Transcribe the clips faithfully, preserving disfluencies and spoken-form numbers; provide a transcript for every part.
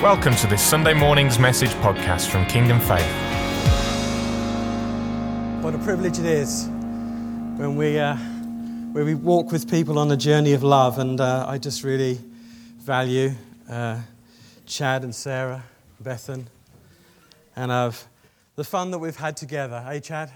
Welcome to this Sunday morning's message podcast from Kingdom Faith. What a privilege it is when we uh, when we walk with people on a journey of love, and uh, I just really value uh, Chad and Sarah, Bethan, and uh, the fun that we've had together. Hey, Chad?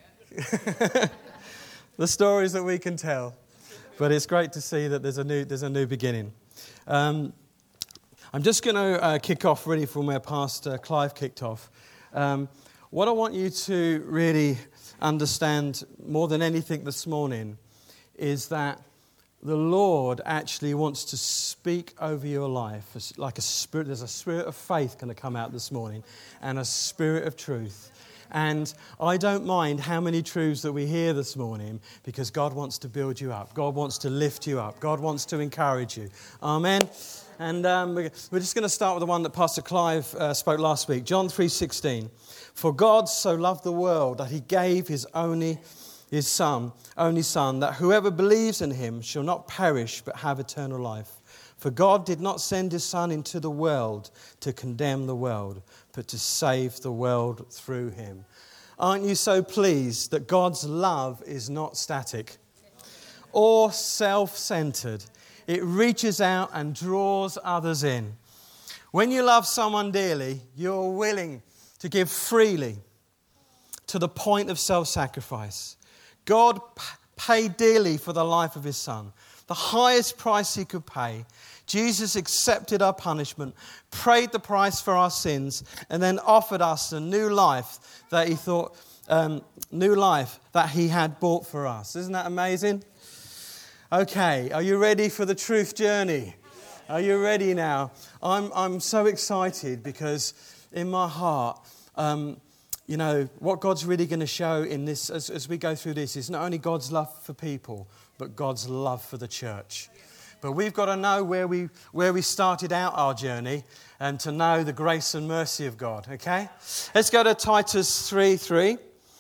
The stories that we can tell. But it's great to see that there's a new there's a new beginning. Um, I'm just going to uh, kick off really from where Pastor Clive kicked off. Um, what I want you to really understand more than anything this morning is that the Lord actually wants to speak over your life. It's like a spirit. There's a spirit of faith going to come out this morning and a spirit of truth. And I don't mind how many truths that we hear this morning, because God wants to build you up. God wants to lift you up. God wants to encourage you. Amen. And um, we're just going to start with the one that Pastor Clive uh, spoke last week. John three sixteen. For God so loved the world that he gave his only, his son, only son, that whoever believes in him shall not perish but have eternal life. For God did not send his son into the world to condemn the world, but to save the world through him. Aren't you so pleased that God's love is not static or self-centered? It reaches out and draws others in. When you love someone dearly, you're willing to give freely to the point of self-sacrifice. God paid dearly for the life of his son, the highest price he could pay. Jesus accepted our punishment, paid the price for our sins, and then offered us a new life that he thought, um, new life that he had bought for us. Isn't that amazing? Okay, are you ready for the truth journey? Are you ready now? I'm I'm so excited because in my heart, um, you know, what God's really going to show in this as, as we go through this is not only God's love for people, but God's love for the church. But we've got to know where we where we started out our journey and to know the grace and mercy of God, okay? Let's go to Titus three three.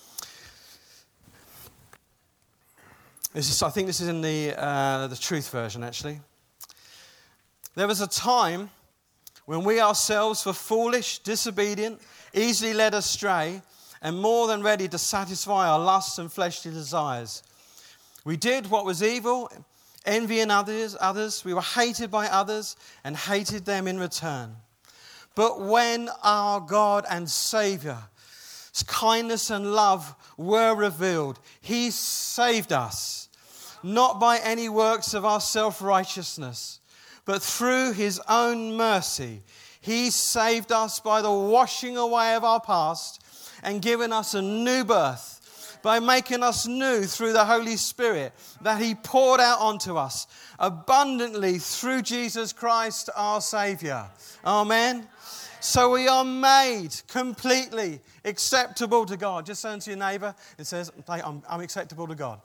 This is, I think this is in the uh, the Truth version, actually. There was a time when we ourselves were foolish, disobedient, easily led astray, and more than ready to satisfy our lusts and fleshly desires. We did what was evil, envying others, others. We were hated by others and hated them in return. But when our God and Saviour's kindness and love were revealed, he saved us, not by any works of our self-righteousness, but through his own mercy. He saved us by the washing away of our past and giving us a new birth, by making us new through the Holy Spirit that he poured out onto us abundantly through Jesus Christ our Saviour. Amen. So we are made completely acceptable to God. Just turn to your neighbour and says, I'm, I'm acceptable to God.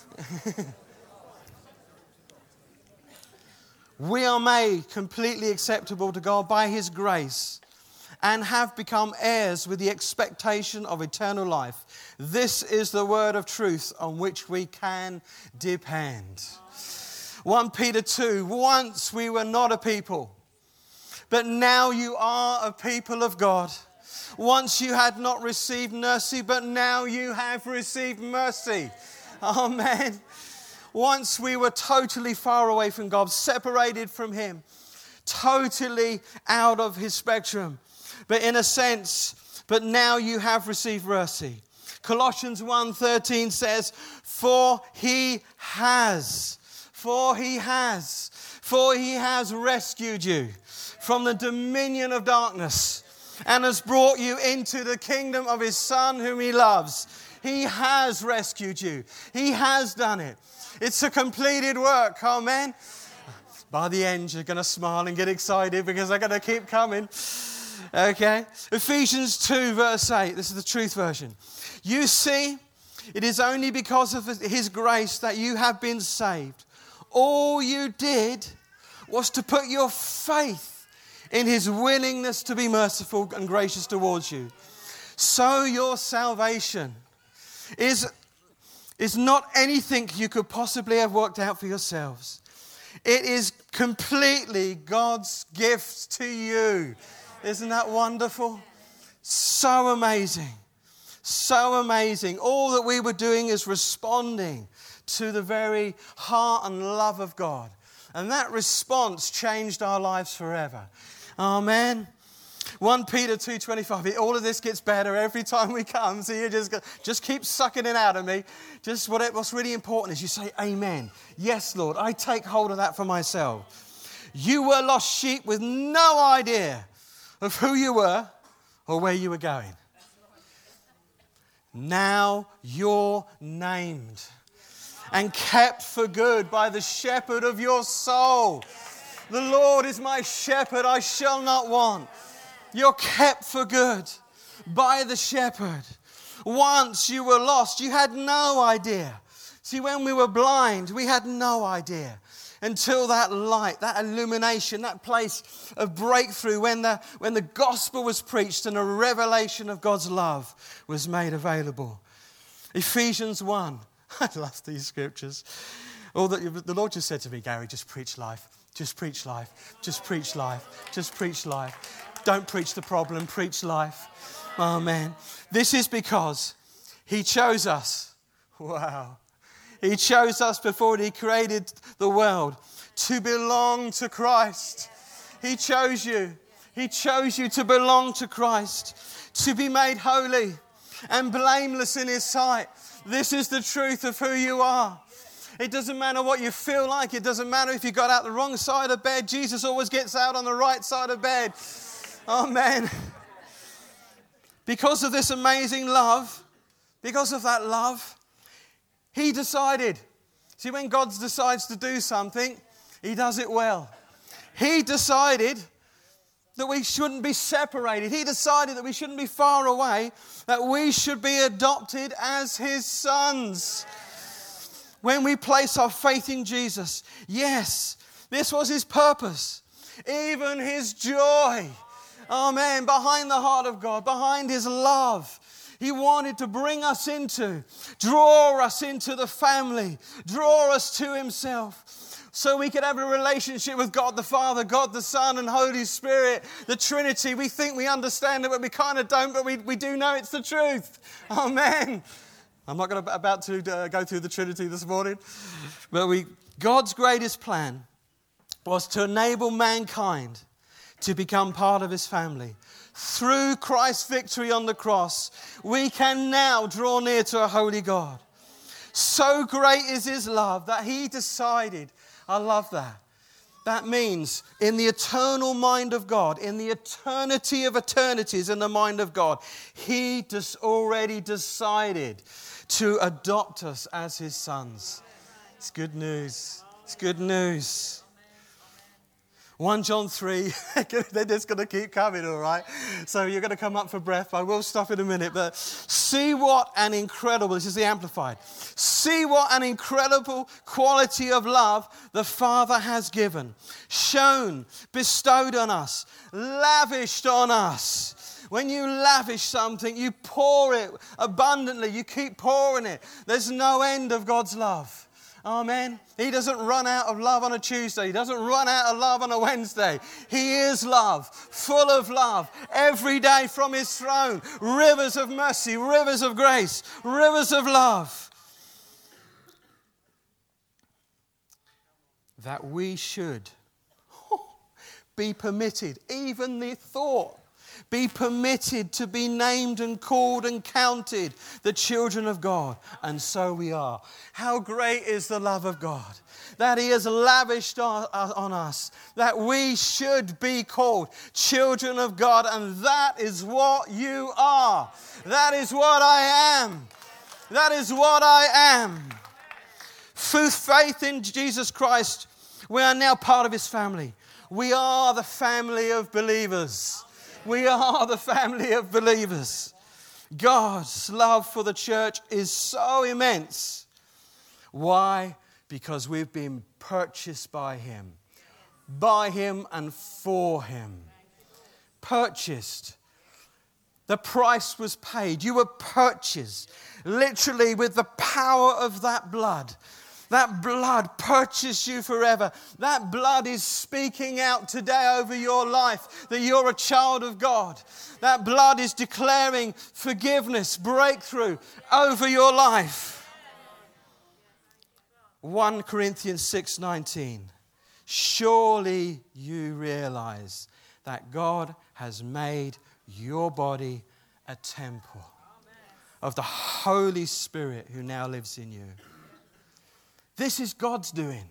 We are made completely acceptable to God by his grace, and have become heirs with the expectation of eternal life. This is the word of truth on which we can depend. First Peter two, once we were not a people, but now you are a people of God. Once you had not received mercy, but now you have received mercy. Amen. Once we were totally far away from God, separated from him, totally out of his spectrum. But in a sense, but now you have received mercy. Colossians one thirteen says, for he has, for he has, for he has rescued you from the dominion of darkness and has brought you into the kingdom of his Son whom he loves. He has rescued you. He has done it. It's a completed work. Amen. By the end, you're going to smile and get excited because they're going to keep coming. Okay, Ephesians two verse eight, this is the Truth version. You see, it is only because of his grace that you have been saved. All you did was to put your faith in his willingness to be merciful and gracious towards you. So your salvation is, is not anything you could possibly have worked out for yourselves. It is completely God's gift to you. Isn't that wonderful? So amazing. So amazing. All that we were doing is responding to the very heart and love of God. And that response changed our lives forever. Amen. First Peter two twenty-five. All of this gets better every time we come. So you just go, just keep sucking it out of me. Just what it, what's really important is you say amen. Yes, Lord, I take hold of that for myself. You were lost sheep with no idea of who you were or where you were going. Now you're named and kept for good by the shepherd of your soul. The Lord is my shepherd, I shall not want. You're kept for good by the shepherd. Once you were lost, you had no idea. See, when we were blind, we had no idea until that light, that illumination, that place of breakthrough when the, when the gospel was preached and a revelation of God's love was made available. Ephesians one. I love these scriptures. All that the Lord just said to me, Gary, just preach life. Just preach life. Just preach life. Just preach life. Don't preach the problem, preach life. Amen. This is because He chose us. Wow. He chose us before He created the world to belong to Christ. He chose you. He chose you to belong to Christ, to be made holy and blameless in His sight. This is the truth of who you are. It doesn't matter what you feel like. It doesn't matter if you got out the wrong side of bed. Jesus always gets out on the right side of bed. Amen. Because of this amazing love, because of that love, He decided. See, when God decides to do something, He does it well. He decided that we shouldn't be separated. He decided that we shouldn't be far away, that we should be adopted as His sons. When we place our faith in Jesus, yes, this was His purpose, even His joy. Amen. Behind the heart of God, behind His love, He wanted to bring us into, draw us into the family, draw us to Himself, so we could have a relationship with God the Father, God the Son, and Holy Spirit, the Trinity. We think we understand it, but we kind of don't, but we, we do know it's the truth. Amen. I'm not going to, about to uh, go through the Trinity this morning, but we God's greatest plan was to enable mankind to become part of His family. Through Christ's victory on the cross, we can now draw near to a holy God. So great is His love that He decided, I love that. That means in the eternal mind of God, in the eternity of eternities in the mind of God, He just already decided to adopt us as His sons. It's good news. It's good news. First John three, they're just going to keep coming, all right? So you're going to come up for breath. I will stop in a minute, but see what an incredible, this is the Amplified, see what an incredible quality of love the Father has given, shown, bestowed on us, lavished on us. When you lavish something, you pour it abundantly. You keep pouring it. There's no end of God's love. Amen. He doesn't run out of love on a Tuesday. He doesn't run out of love on a Wednesday. He is love, full of love, every day from His throne. Rivers of mercy, rivers of grace, rivers of love. That we should be permitted, even the thought, be permitted to be named and called and counted the children of God. And so we are. How great is the love of God that He has lavished on, on us, that we should be called children of God. And that is what you are. That is what I am. That is what I am. Through faith in Jesus Christ, we are now part of His family. We are the family of believers. We are the family of believers. God's love for the church is so immense. Why? Because we've been purchased by Him. By Him and for Him. Purchased. The price was paid. You were purchased. Literally with the power of that blood. That blood purchased you forever. That blood is speaking out today over your life that you're a child of God. That blood is declaring forgiveness, breakthrough over your life. First Corinthians six nineteen. Surely you realize that God has made your body a temple of the Holy Spirit who now lives in you. This is God's doing.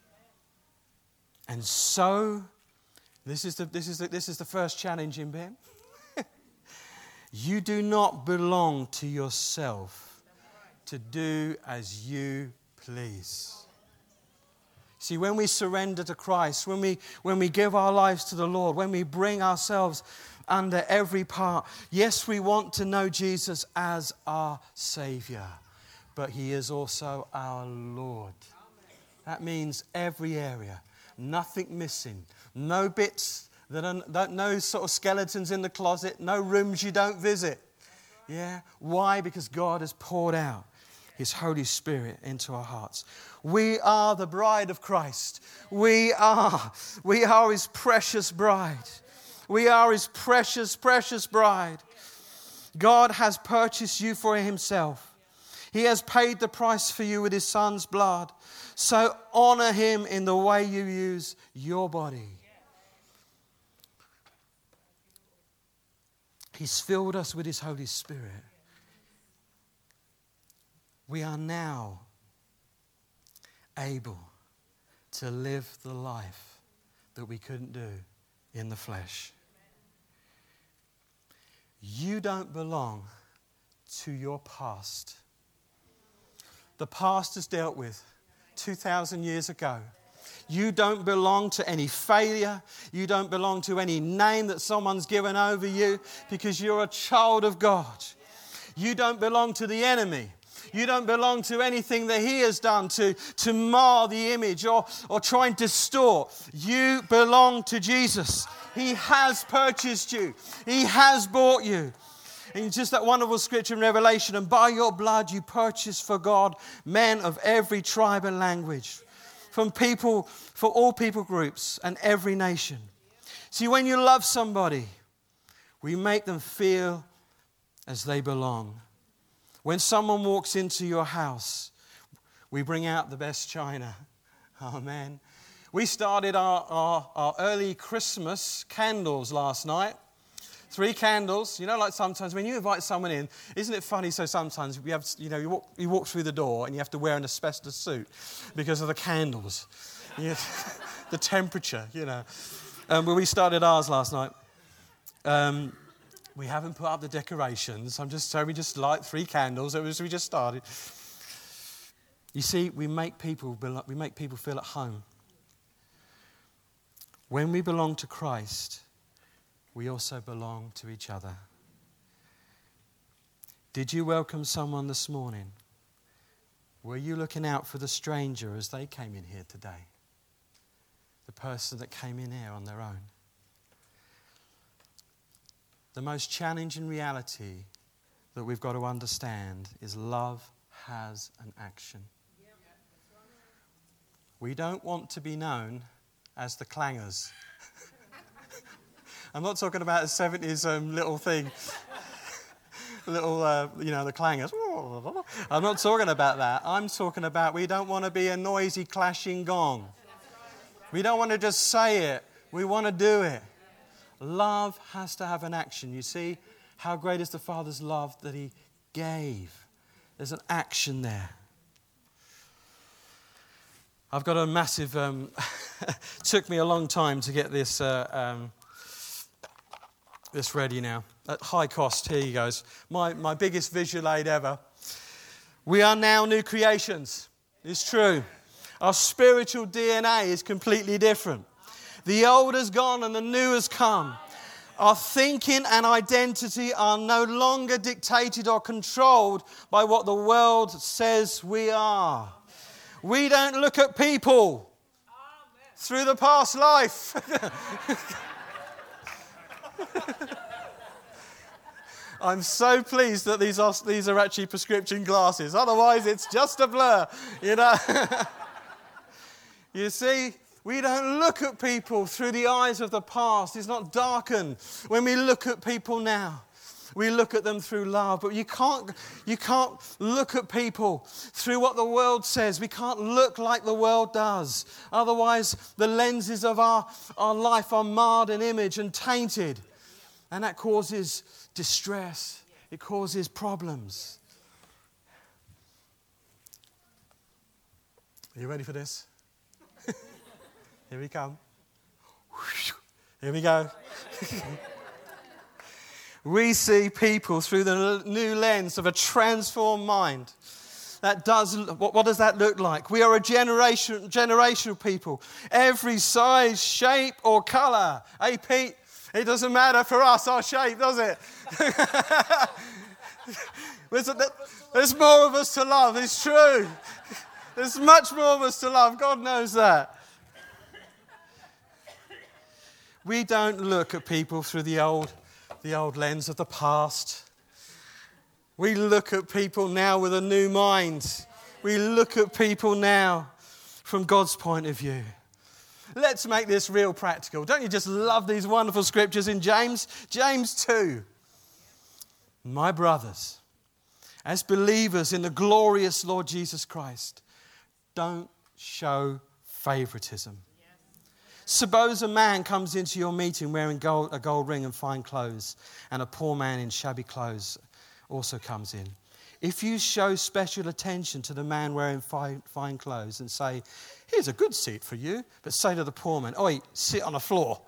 And so, this is the, this is the, this is the first challenge in Ben. You do not belong to yourself to do as you please. See, when we surrender to Christ, when we, when we give our lives to the Lord, when we bring ourselves under every part, yes, we want to know Jesus as our Savior, but He is also our Lord. That means every area, nothing missing, no bits, that are, no sort of skeletons in the closet, no rooms you don't visit. Yeah, why? Because God has poured out His Holy Spirit into our hearts. We are the bride of Christ. We are, we are His precious bride. We are His precious, precious bride. God has purchased you for Himself. He has paid the price for you with His Son's blood. So honor Him in the way you use your body. He's filled us with His Holy Spirit. We are now able to live the life that we couldn't do in the flesh. You don't belong to your past. The past is dealt with two thousand years ago. You don't belong to any failure. You don't belong to any name that someone's given over you, because you're a child of God. You don't belong to the enemy. You don't belong to anything that he has done to, to mar the image or, or try and distort. You belong to Jesus. He has purchased you. He has bought you. And just that wonderful scripture in Revelation, and by your blood you purchased for God men of every tribe and language, from people, for all people groups and every nation. See, when you love somebody, we make them feel as they belong. When someone walks into your house, we bring out the best china. Amen. We started our, our, our early Christmas candles last night. Three candles. You know, like sometimes when you invite someone in, isn't it funny? So sometimes we have, you know, you walk, you walk through the door and you have to wear an asbestos suit because of the candles, you know, the temperature, you know. Um, but we started ours last night. Um, we haven't put up the decorations. I'm just so we just light three candles. It was we just started. You see, we make people we make people feel at home. When we belong to Christ, we also belong to each other. Did you welcome someone this morning? Were you looking out for the stranger as they came in here today? The person that came in here on their own? The most challenging reality that we've got to understand is love has an action. We don't want to be known as the clangers. I'm not talking about a seventies um, little thing, little, uh, you know, the clangers. I'm not talking about that. I'm talking about we don't want to be a noisy, clashing gong. We don't want to just say it. We want to do it. Love has to have an action. You see, how great is the Father's love that He gave. There's an action there. I've got a massive, um, took me a long time to get this uh, um, this ready now. At high cost, here you goes. My, my biggest visual aid ever. We are now new creations. It's true. Our spiritual D N A is completely different. The old has gone and the new has come. Our thinking and identity are no longer dictated or controlled by what the world says we are. We don't look at people through the past life. I'm so pleased that these are, these are actually prescription glasses. Otherwise, it's just a blur, you know. You see, we don't look at people through the eyes of the past. It's not darkened when we look at people now. We look at them through love, but you can't, you can't look at people through what the world says. We can't look like the world does. Otherwise, the lenses of our, our life are marred in image and tainted. And that causes distress. It causes problems. Are you ready for this? Here we come. Here we go. We see people through the new lens of a transformed mind. That does, what, what does that look like? We are a generation, generational people. Every size, shape, or colour. Hey, Pete, it doesn't matter for us, our shape, does it? there's, a, there's more of us to love, it's true. There's much more of us to love, God knows that. We don't look at people through the old the old lens of the past. We look at people now with a new mind. We look at people now from God's point of view. Let's make this real practical. Don't you just love these wonderful scriptures in James? James two. My brothers, as believers in the glorious Lord Jesus Christ, don't show favoritism. Suppose a man comes into your meeting wearing gold, a gold ring and fine clothes, and a poor man in shabby clothes also comes in. If you show special attention to the man wearing fine, fine clothes and say, here's a good seat for you, but say to the poor man, oi, sit on the floor.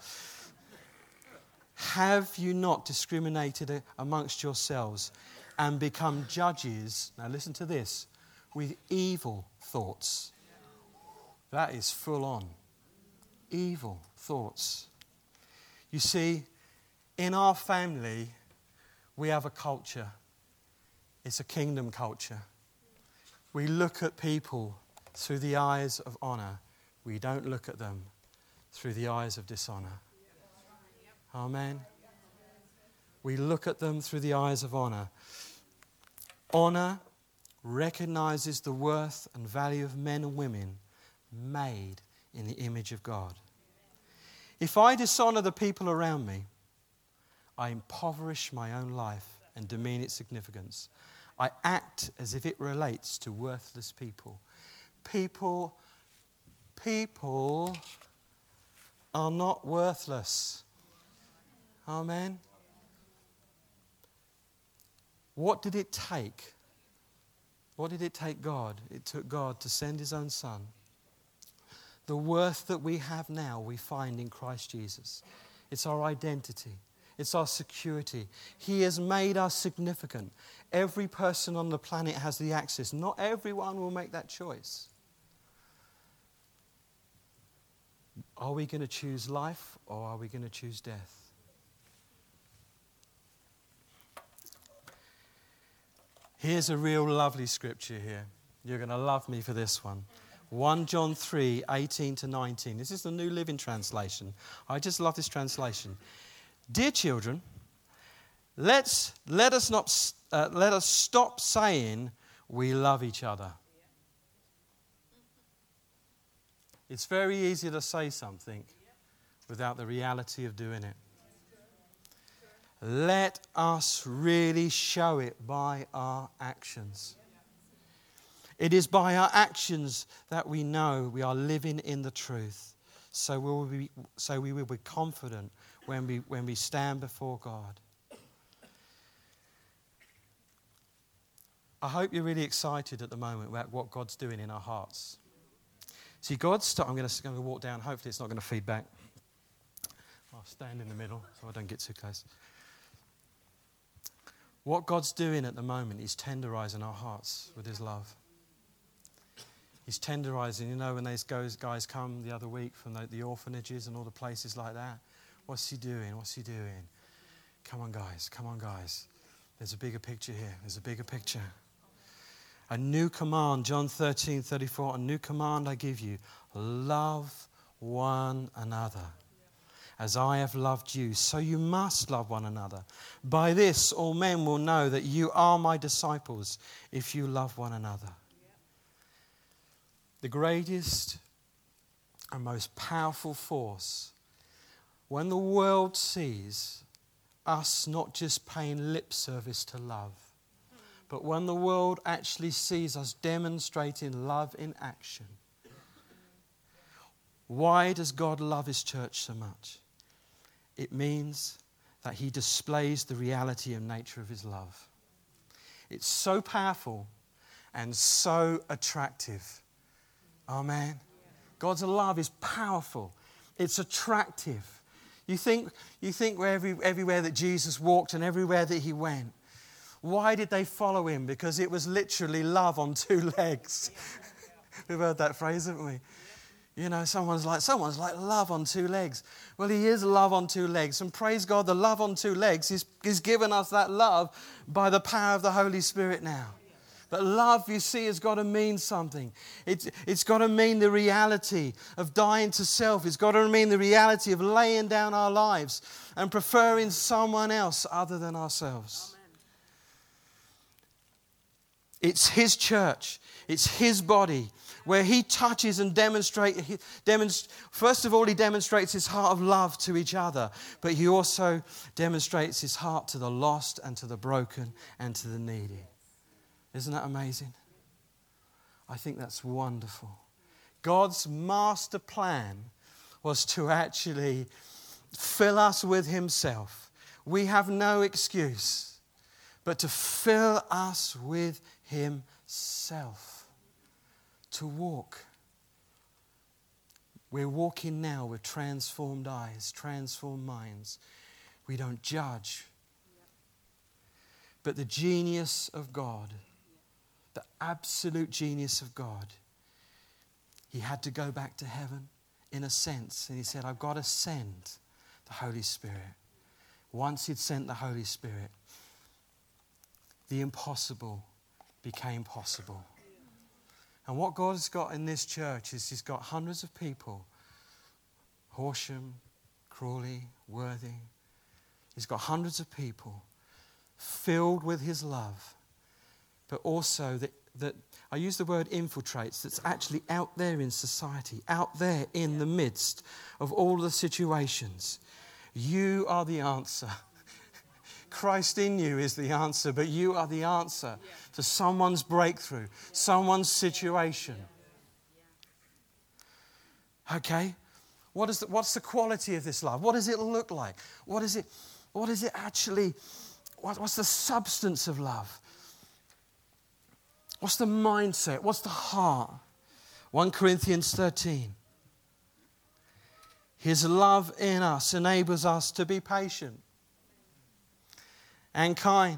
Have you not discriminated amongst yourselves and become judges, now listen to this, with evil thoughts? That is full on. Evil thoughts. You see, in our family, we have a culture. It's a kingdom culture. We look at people through the eyes of honour. We don't look at them through the eyes of dishonour. Amen. We look at them through the eyes of honour. Honour recognises the worth and value of men and women made in the image of God. If I dishonour the people around me, I impoverish my own life and demean its significance. I act as if it relates to worthless people. People, people are not worthless. Amen. What did it take? What did it take God? It took God to send his own son. The worth that we have now, we find in Christ Jesus. It's our identity. It's our security. He has made us significant. Every person on the planet has the access. Not everyone will make that choice. Are we going to choose life or are we going to choose death? Here's a real lovely scripture here. You're going to love me for this one. First John three, eighteen to nineteen. This is the New Living Translation. I just love this translation. Dear children, let's let us not uh, let us stop saying we love each other. It's very easy to say something without the reality of doing it. Let us really show it by our actions. It is by our actions that we know we are living in the truth. So we will be, so we will be confident when we, when we stand before God. I hope you're really excited at the moment about what God's doing in our hearts. See, God's... St- I'm going to, I'm going to walk down. Hopefully it's not going to feed back. I'll stand in the middle so I don't get too close. What God's doing at the moment is tenderizing our hearts with his love. He's tenderizing, you know, when those guys come the other week from the, the orphanages and all the places like that. What's he doing? What's he doing? Come on, guys. Come on, guys. There's a bigger picture here. There's a bigger picture. A new command, John thirteen thirty-four, a new command I give you. Love one another. as I have loved you, so you must love one another. By this, all men will know that you are my disciples, if you love one another. The greatest and most powerful force, when the world sees us not just paying lip service to love, but when the world actually sees us demonstrating love in action. Why does God love his church so much? It means that he displays the reality and nature of his love. It's so powerful and so attractive. Amen. God's love is powerful. It's attractive. You think, you think where every, everywhere that Jesus walked and everywhere that he went, why did they follow him? Because it was literally love on two legs. We've heard that phrase, haven't we? You know, someone's like, someone's like love on two legs. Well, he is love on two legs. And praise God, the love on two legs is, is given us that love by the power of the Holy Spirit now. But love, you see, has got to mean something. It's, it's got to mean the reality of dying to self. It's got to mean the reality of laying down our lives and preferring someone else other than ourselves. Amen. It's his church. It's his body where he touches and demonstrates. Demonst- First of all, he demonstrates his heart of love to each other, but he also demonstrates his heart to the lost and to the broken and to the needy. Isn't that amazing? I think that's wonderful. God's master plan was to actually fill us with himself. We have no excuse but to fill us with himself. To walk. We're walking now with transformed eyes, transformed minds. We don't judge. But the genius of God, the absolute genius of God, he had to go back to heaven in a sense. And he said, I've got to send the Holy Spirit. Once he'd sent the Holy Spirit, the impossible became possible. And what God has got in this church is he's got hundreds of people. Horsham, Crawley, Worthing. He's got hundreds of people filled with his love. But also that, that I use the word infiltrates, that's actually out there in society, out there in the midst of all the situations. You are the answer. Christ in you is the answer, but you are the answer to someone's breakthrough, someone's situation. Okay? What is the, what's the quality of this love? What does it look like? What is it, what is it actually, what, what's the substance of love? What's the mindset? What's the heart? First Corinthians thirteen. His love in us enables us to be patient and kind.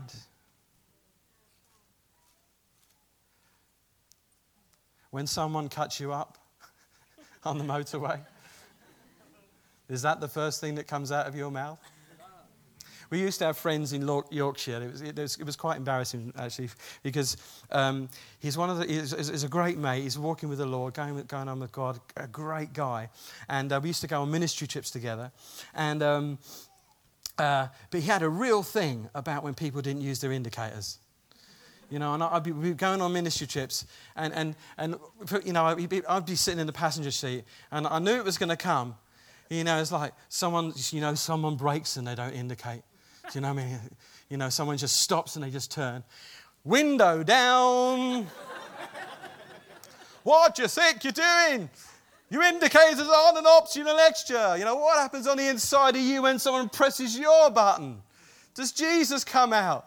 When someone cuts you up on the motorway, is that the first thing that comes out of your mouth? We used to have friends in Yorkshire. It was, it was, it was quite embarrassing, actually, because um, he's one of the. He's, he's a great mate. He's walking with the Lord, going with, going on with God. A great guy, and uh, we used to go on ministry trips together. And um, uh, but he had a real thing about when people didn't use their indicators. You know, and I'd be, we'd be going on ministry trips, and and and you know, I'd be, I'd be sitting in the passenger seat, and I knew it was going to come. You know, it's like someone, you know, someone brakes and they don't indicate. Do you know what I mean? You know, someone just stops and they just turn. Window down. What do you think you're doing? Your indicators are on and optional extra. You know, what happens on the inside of you when someone presses your button? Does Jesus come out?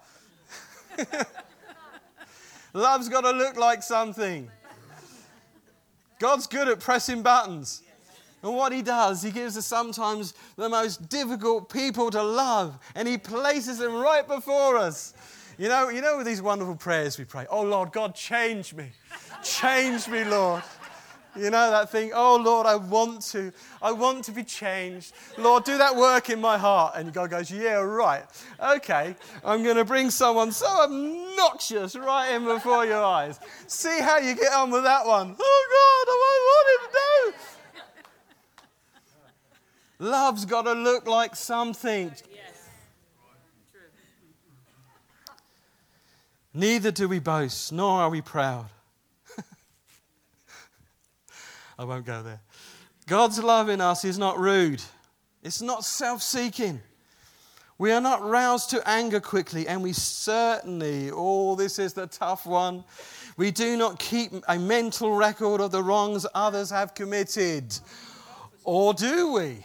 Love's got to look like something. God's good at pressing buttons. And what he does, he gives us sometimes the most difficult people to love, and he places them right before us. You know, you know these wonderful prayers we pray. Oh, Lord, God, change me. Change me, Lord. You know that thing, oh, Lord, I want to. I want to be changed. Lord, do that work in my heart. And God goes, yeah, right. Okay, I'm going to bring someone so obnoxious right in before your eyes. See how you get on with that one. Oh, God, I want him to do. Love's got to look like something. Yes. True. Neither do we boast, nor are we proud. I won't go there. God's love in us is not rude. It's not self-seeking. We are not roused to anger quickly, and we certainly, oh, this is the tough one. We do not keep a mental record of the wrongs others have committed. Or do we?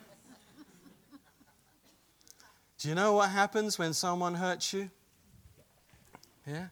Do you know what happens when someone hurts you? Yeah?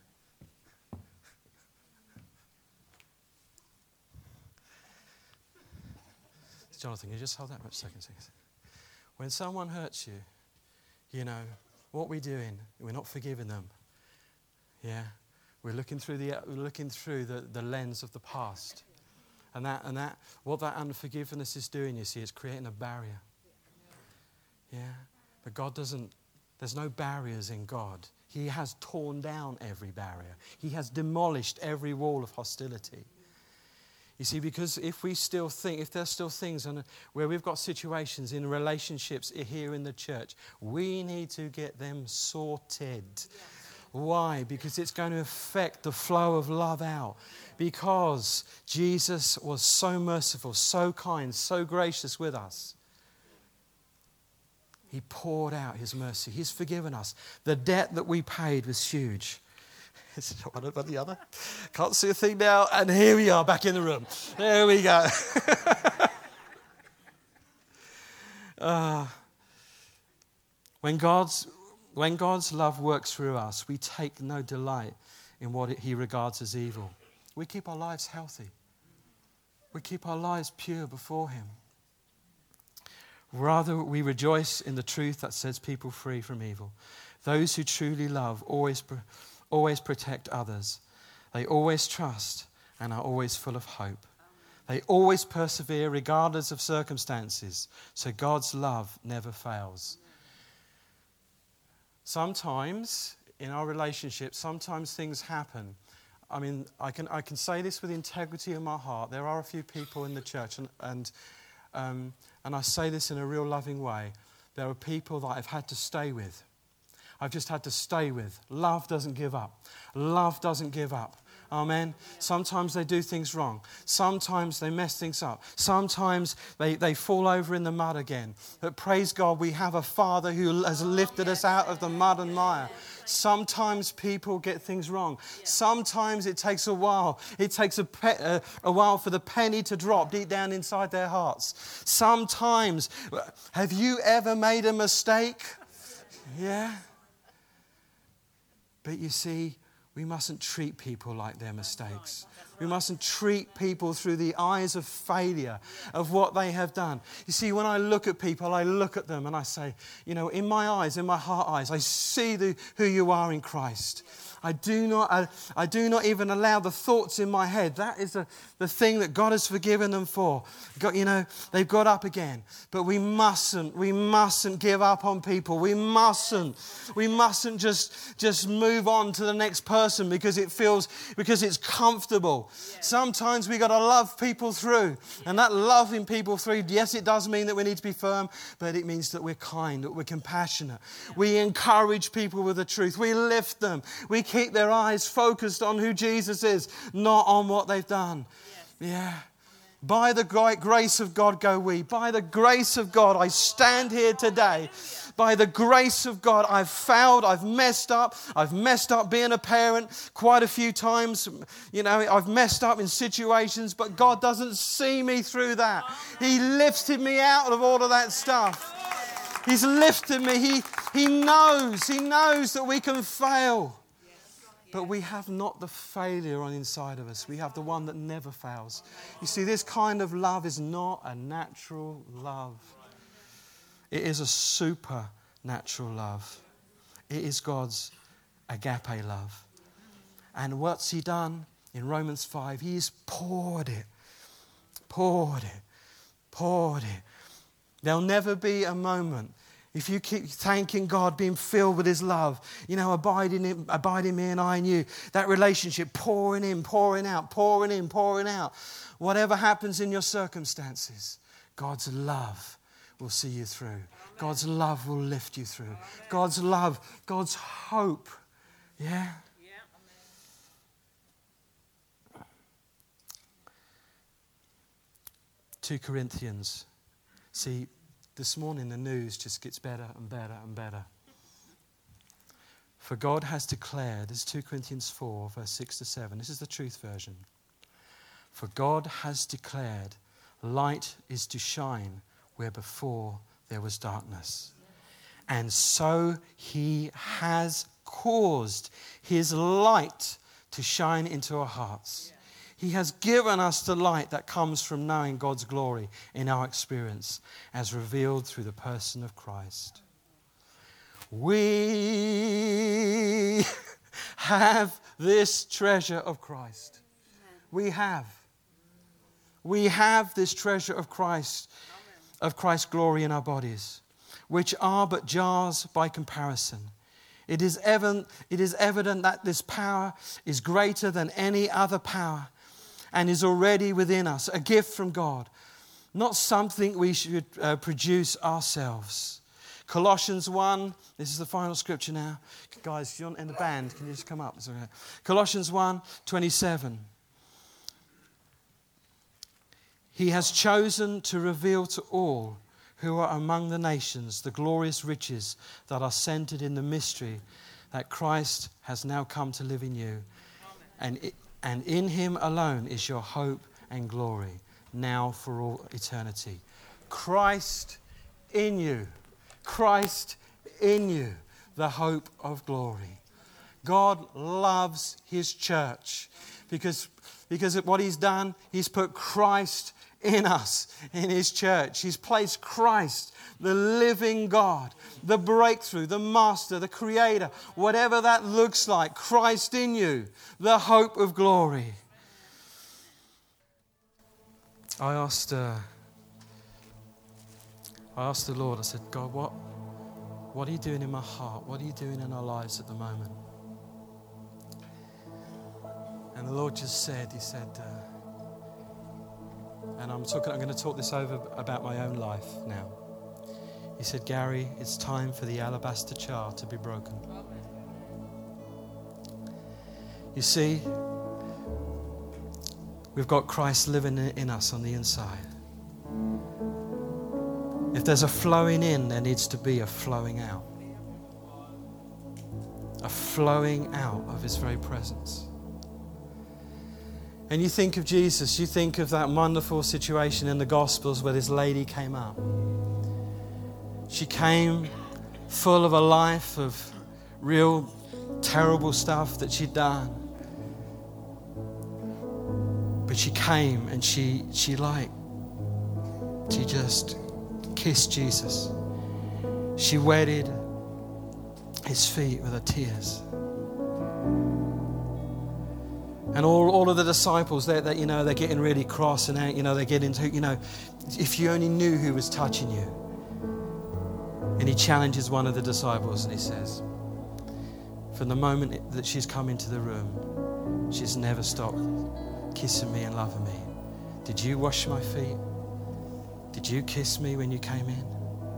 Jonathan, can you just hold that for a second, please? When someone hurts you, you know, what we're doing, we're not forgiving them. Yeah? We're looking through the we're looking through the, the lens of the past. And that and that what that unforgiveness is doing, you see, it's creating a barrier. Yeah? But God doesn't, there's no barriers in God. He has torn down every barrier. He has demolished every wall of hostility. You see, because if we still think, if there's still things on, where we've got situations in relationships here in the church, we need to get them sorted. Yes. Why? Because it's going to affect the flow of love out. Because Jesus was so merciful, so kind, so gracious with us. He poured out his mercy. He's forgiven us. The debt that we paid was huge. Is it one about the other? Can't see a thing now. And here we are back in the room. There we go. uh, when God's when God's love works through us, we take no delight in what it, he regards as evil. We keep our lives healthy. We keep our lives pure before him. Rather, we rejoice in the truth that sets people free from evil. Those who truly love always always protect others. They always trust and are always full of hope. They always persevere regardless of circumstances. So God's love never fails. Sometimes in our relationships, sometimes things happen. I mean, I can I can say this with integrity in my heart. There are a few people in the church, and and um, and I say this in a real loving way. There are people that I've had to stay with. I've just had to stay with. Love doesn't give up. Love doesn't give up. Amen. Sometimes they do things wrong. Sometimes they mess things up. Sometimes they, they fall over in the mud again. But praise God, we have a Father who has lifted us out of the mud and mire. Sometimes people get things wrong. Sometimes it takes a while. It takes a, pe- a, a while for the penny to drop deep down inside their hearts. Sometimes, have you ever made a mistake? Yeah. But you see, we mustn't treat people like their mistakes. We mustn't treat people through the eyes of failure, of what they have done. You see, when I look at people, I look at them and I say, you know, in my eyes, in my heart eyes, I see the, who you are in Christ. I do not I, I do not even allow the thoughts in my head. That is the, the thing that God has forgiven them for. Got, you know, they've got up again. But we mustn't, we mustn't give up on people. We mustn't. We mustn't just, just move on to the next person because it feels, because it's comfortable. Yeah. Sometimes we got to love people through. And that loving people through, yes, it does mean that we need to be firm, but it means that we're kind, that we're compassionate. Yeah. We encourage people with the truth. We lift them. We keep their eyes focused on who Jesus is, not on what they've done. Yes. Yeah. By the great grace of God go we. By the grace of God I stand here today. By the grace of God I've failed, I've messed up. I've messed up being a parent quite a few times. You know, I've messed up in situations, but God doesn't see me through that. He lifted me out of all of that stuff. He's lifted me. He, he knows, He knows that we can fail. But we have not the failure on inside of us. We have the one that never fails. You see, this kind of love is not a natural love. It is a supernatural love. It is God's agape love. And what's He done in Romans five? He's poured it, poured it, poured it. There'll never be a moment, if you keep thanking God, being filled with His love, you know, abiding in, abide in me and I in you, that relationship pouring in, pouring out, pouring in, pouring out. Whatever happens in your circumstances, God's love will see you through. God's love will lift you through. God's love, God's hope. Yeah? Two Corinthians. See, this morning the news just gets better and better and better. For God has declared, this is two Corinthians four, verse six to seven. This is the truth version. For God has declared, light is to shine where before there was darkness. And so he has caused his light to shine into our hearts. He has given us the light that comes from knowing God's glory in our experience as revealed through the person of Christ. We have this treasure of Christ. We have. We have this treasure of Christ, of Christ's glory in our bodies, which are but jars by comparison. It is evident, it is evident that this power is greater than any other power and is already within us, a gift from God, not something we should uh, produce ourselves. Colossians one, this is the final scripture now. Guys, you're in the band, can you just come up? It's okay. Colossians one, twenty-seven. He has chosen to reveal to all who are among the nations the glorious riches that are centered in the mystery that Christ has now come to live in you. And, it, and in him alone is your hope and glory, now for all eternity. Christ in you. Christ in you, the hope of glory. God loves his church because, because of what he's done, he's put Christ in us, in his church. He's placed Christ, the living God, the breakthrough, the master, the creator, whatever that looks like, Christ in you, the hope of glory. I asked, uh, I asked the Lord, I said, God, what, what are you doing in my heart? What are you doing in our lives at the moment? And the Lord just said, he said, uh, and I'm talking, I'm going to talk this over about my own life now. He said, Gary, it's time for the alabaster jar to be broken. You see, we've got Christ living in us on the inside. If there's a flowing in, there needs to be a flowing out. A flowing out of his very presence. And you think of Jesus, you think of that wonderful situation in the Gospels where this lady came up. She came full of a life of real terrible stuff that she'd done. But she came and she, she like, she just kissed Jesus. She wetted his feet with her tears. And all, all of the disciples, they're, they're, you know, they're getting really cross and out, you know, they're getting to, you know, if you only knew who was touching you. And he challenges one of the disciples and he says, from the moment that she's come into the room, she's never stopped kissing me and loving me. Did you wash my feet? Did you kiss me when you came in?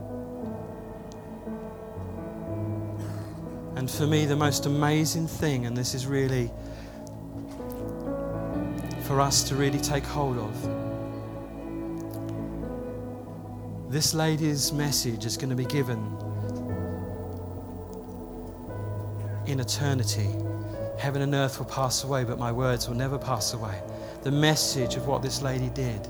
And for me, the most amazing thing, and this is really for us to really take hold of. This lady's message is going to be given in eternity. Heaven and earth will pass away, but my words will never pass away. The message of what this lady did.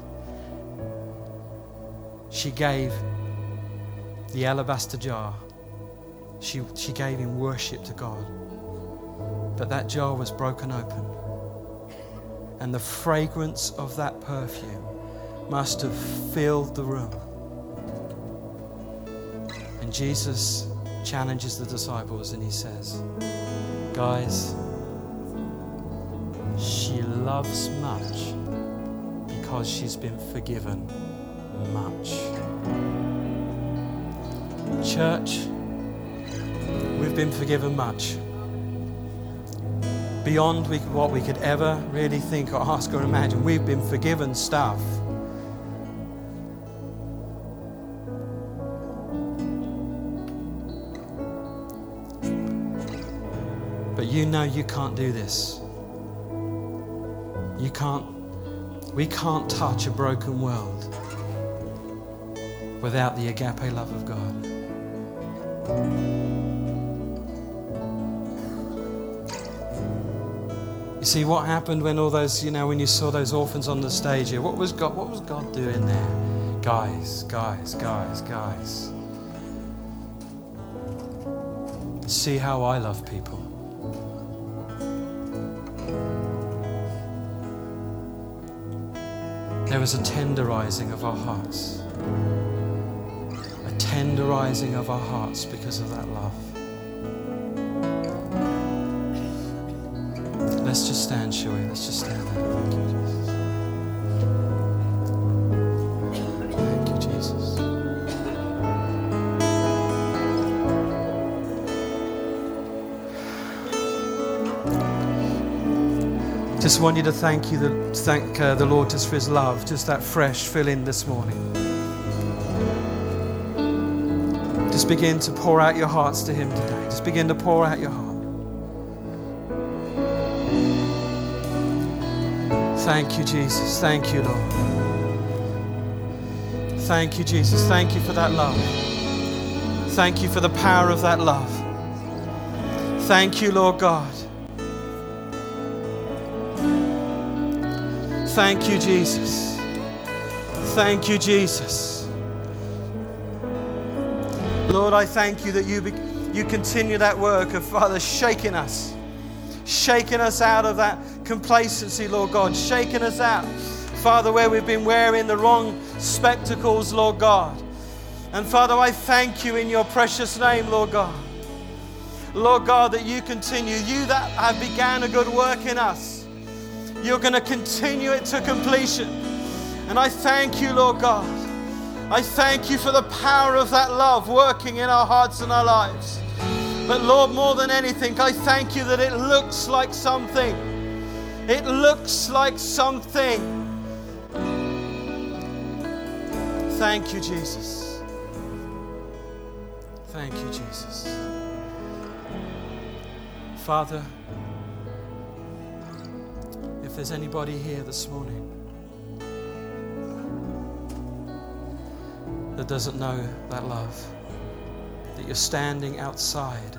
She gave the alabaster jar. She, she gave in worship to God. But that jar was broken open. And the fragrance of that perfume must have filled the room. And Jesus challenges the disciples and he says, guys, she loves much because she's been forgiven much. Church, we've been forgiven much. Beyond we, what we could ever really think or ask or imagine. We've been forgiven stuff. you know you can't do this. You can't, we can't touch a broken world without the agape love of God. You see what happened when all those, you know, when you saw those orphans on the stage here? What was God, what was God doing there? Guys, guys, guys, guys. See how I love people. There was a tenderizing of our hearts. A tenderizing of our hearts because of that love. Let's just stand, shall we? Let's just stand there. Thank you, Jesus. Thank you, Jesus. Just want you to thank you, the, thank uh, the Lord just for His love, just that fresh fill-in this morning. Just begin to pour out your hearts to Him today. Just begin to pour out your heart. Thank you, Jesus. Thank you, Lord. Thank you, Jesus. Thank you for that love. Thank you for the power of that love. Thank you, Lord God. Thank you, Jesus. Thank you, Jesus. Lord, I thank you that you, be, you continue that work of, Father, shaking us. Shaking us out of that complacency, Lord God. Shaking us out, Father, where we've been wearing the wrong spectacles, Lord God. And Father, I thank you in your precious name, Lord God. Lord God, that you continue. You that have began a good work in us, you're going to continue it to completion. And I thank you, Lord God. I thank you for the power of that love working in our hearts and our lives. But Lord, more than anything, I thank you that it looks like something. It looks like something. Thank you, Jesus. Thank you, Jesus. Father, if there's anybody here this morning that doesn't know that love, that you're standing outside,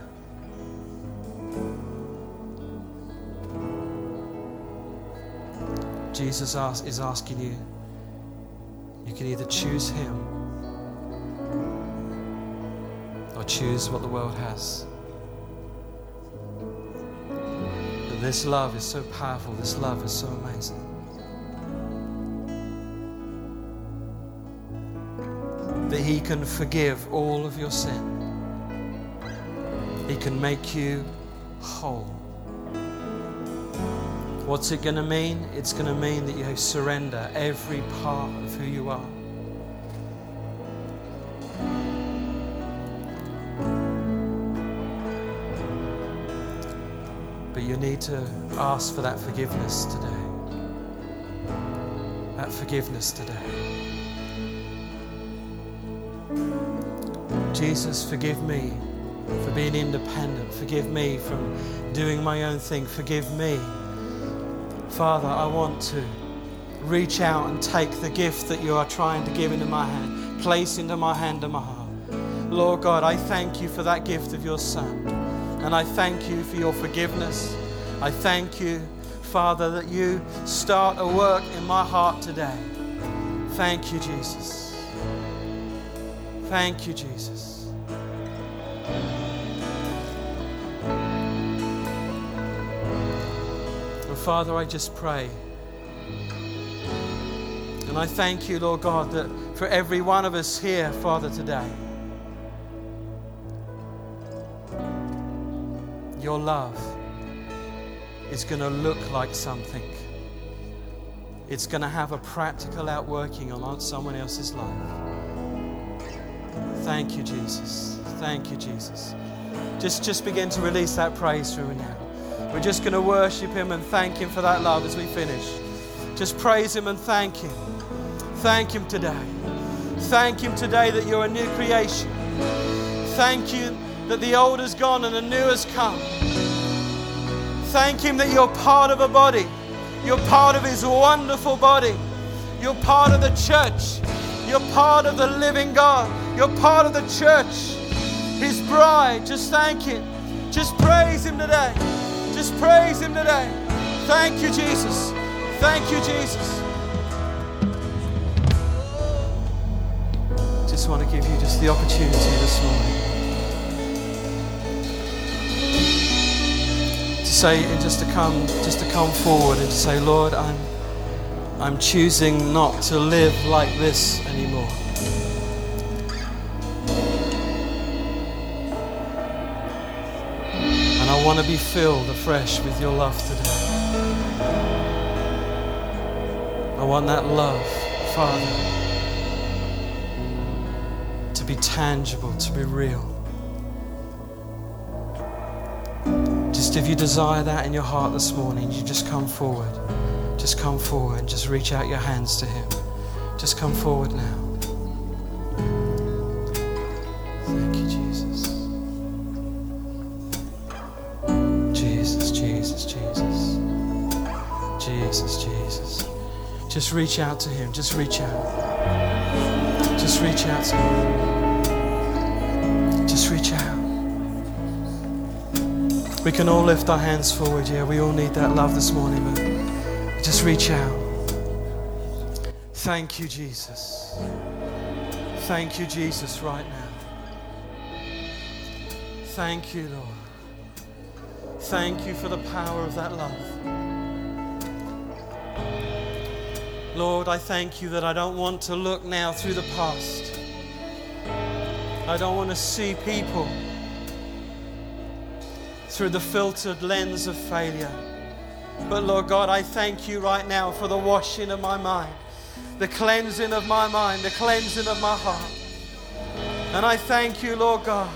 Jesus ask, is asking you, you can either choose Him or choose what the world has. But this love is so powerful, this love is so amazing. That He can forgive all of your sin. He can make you whole. What's it going to mean? It's going to mean that you surrender every part of who you are. But you need to ask for that forgiveness today. That forgiveness today. Jesus, forgive me for being independent. Forgive me from doing my own thing. Forgive me. Father, I want to reach out and take the gift that you are trying to give into my hand, place into my hand and my heart. Lord God, I thank you for that gift of your Son. And I thank you for your forgiveness. I thank you, Father, that you start a work in my heart today. Thank you, Jesus. Thank you, Jesus. And Father, I just pray. And I thank you, Lord God, that for every one of us here, Father, today, your love is going to look like something. It's going to have a practical outworking on someone else's life. Thank you, Jesus. Thank you, Jesus. Just, just begin to release that praise through now. We're just going to worship Him and thank Him for that love as we finish. Just praise Him and thank Him. Thank Him today. Thank Him today that you're a new creation. Thank you that the old is gone and the new has come. Thank Him that you're part of a body. You're part of His wonderful body. You're part of the church. You're part of the living God. You're part of the church, His bride. Just thank Him. Just praise Him today. Just praise Him today. Thank you, Jesus. Thank you, Jesus. Just want to give you just the opportunity this morning to say, and just to come, just to come forward and to say, Lord, I'm, I'm choosing not to live like this anymore. And I want to be filled afresh with your love today. I want that love, Father, to be tangible, to be real. Just if you desire that in your heart this morning, you just come forward. Just come forward and just reach out your hands to Him. Just come forward now. Thank you, Jesus. Jesus, Jesus, Jesus. Jesus, Jesus. Just reach out to Him. Just reach out. Just reach out to Him. Just reach out. We can all lift our hands forward. Yeah, we all need that love this morning, but just reach out. Thank you, Jesus. Thank you, Jesus, right now. Thank you, Lord. Thank you for the power of that love. Lord, I thank you that I don't want to look now through the past. I don't want to see people through the filtered lens of failure. But Lord God, I thank you right now for the washing of my mind, the cleansing of my mind, the cleansing of my heart. And I thank you, Lord God.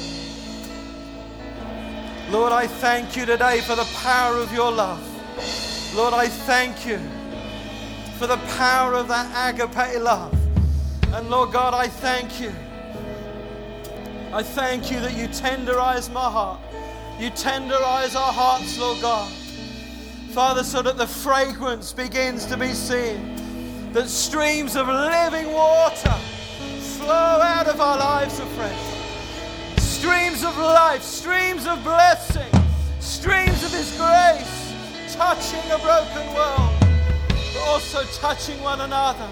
Lord, I thank you today for the power of your love. Lord, I thank you for the power of that agape love. And Lord God, I thank you. I thank you that you tenderize my heart. You tenderize our hearts, Lord God. Father, so that the fragrance begins to be seen. That streams of living water flow out of our lives afresh. Streams of life, streams of blessing, streams of His grace, touching a broken world, but also touching one another.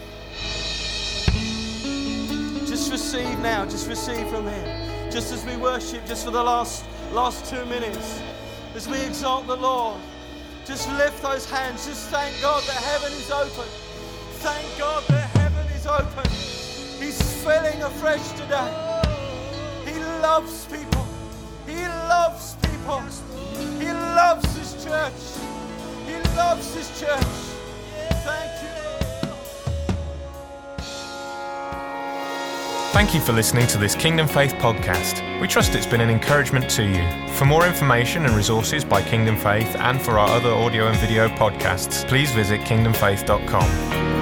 Just receive now, just receive from Him. Just as we worship, just for the last, last two minutes, as we exalt the Lord, just lift those hands. Just thank God that heaven is open. Thank God that heaven is open. He's filling afresh today. He loves people. He loves people. He loves His church. He loves His church. Thank you. Thank you for listening to this Kingdom Faith podcast. We trust it's been an encouragement to you. For more information and resources by Kingdom Faith and for our other audio and video podcasts, please visit kingdom faith dot com.